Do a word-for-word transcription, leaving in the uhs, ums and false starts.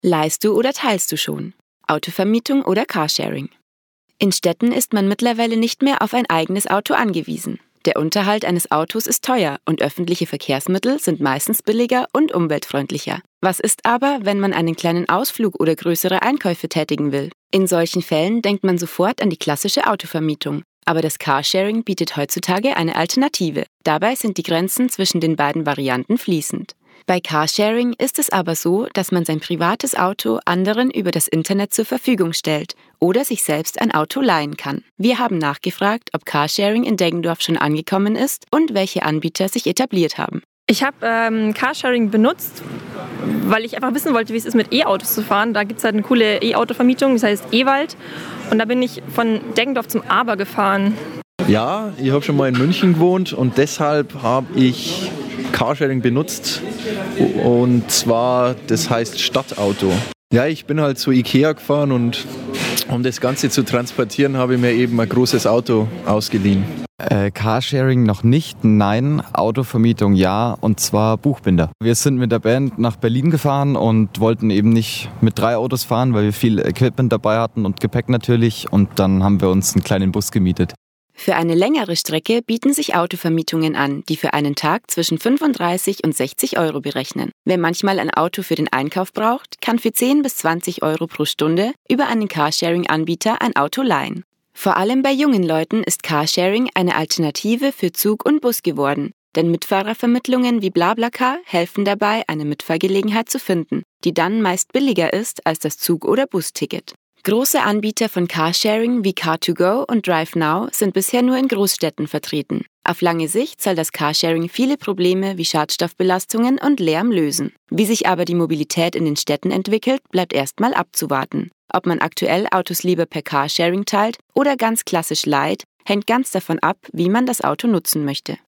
Leihst du oder teilst du schon? Autovermietung oder Carsharing? In Städten ist man mittlerweile nicht mehr auf ein eigenes Auto angewiesen. Der Unterhalt eines Autos ist teuer und öffentliche Verkehrsmittel sind meistens billiger und umweltfreundlicher. Was ist aber, wenn man einen kleinen Ausflug oder größere Einkäufe tätigen will? In solchen Fällen denkt man sofort an die klassische Autovermietung. Aber das Carsharing bietet heutzutage eine Alternative. Dabei sind die Grenzen zwischen den beiden Varianten fließend. Bei Carsharing ist es aber so, dass man sein privates Auto anderen über das Internet zur Verfügung stellt oder sich selbst ein Auto leihen kann. Wir haben nachgefragt, ob Carsharing in Deggendorf schon angekommen ist und welche Anbieter sich etabliert haben. Ich habe ähm, Carsharing benutzt, weil ich einfach wissen wollte, wie es ist, mit E-Autos zu fahren. Da gibt es halt eine coole E-Auto-Vermietung, das heißt Ewald. Und da bin ich von Deggendorf zum Aber gefahren. Ja, ich habe schon mal in München gewohnt und deshalb habe ich Carsharing benutzt, und zwar, das heißt Stadtauto. Ja, ich bin halt zu Ikea gefahren und um das Ganze zu transportieren, habe ich mir eben ein großes Auto ausgeliehen. Äh, Carsharing noch nicht, nein. Autovermietung ja, und zwar Buchbinder. Wir sind mit der Band nach Berlin gefahren und wollten eben nicht mit drei Autos fahren, weil wir viel Equipment dabei hatten und Gepäck natürlich, und dann haben wir uns einen kleinen Bus gemietet. Für eine längere Strecke bieten sich Autovermietungen an, die für einen Tag zwischen fünfunddreißig und sechzig Euro berechnen. Wer manchmal ein Auto für den Einkauf braucht, kann für zehn bis zwanzig Euro pro Stunde über einen Carsharing-Anbieter ein Auto leihen. Vor allem bei jungen Leuten ist Carsharing eine Alternative für Zug und Bus geworden, denn Mitfahrervermittlungen wie BlaBlaCar helfen dabei, eine Mitfahrgelegenheit zu finden, die dann meist billiger ist als das Zug- oder Busticket. Große Anbieter von Carsharing wie car to go und DriveNow sind bisher nur in Großstädten vertreten. Auf lange Sicht soll das Carsharing viele Probleme wie Schadstoffbelastungen und Lärm lösen. Wie sich aber die Mobilität in den Städten entwickelt, bleibt erstmal abzuwarten. Ob man aktuell Autos lieber per Carsharing teilt oder ganz klassisch leiht, hängt ganz davon ab, wie man das Auto nutzen möchte.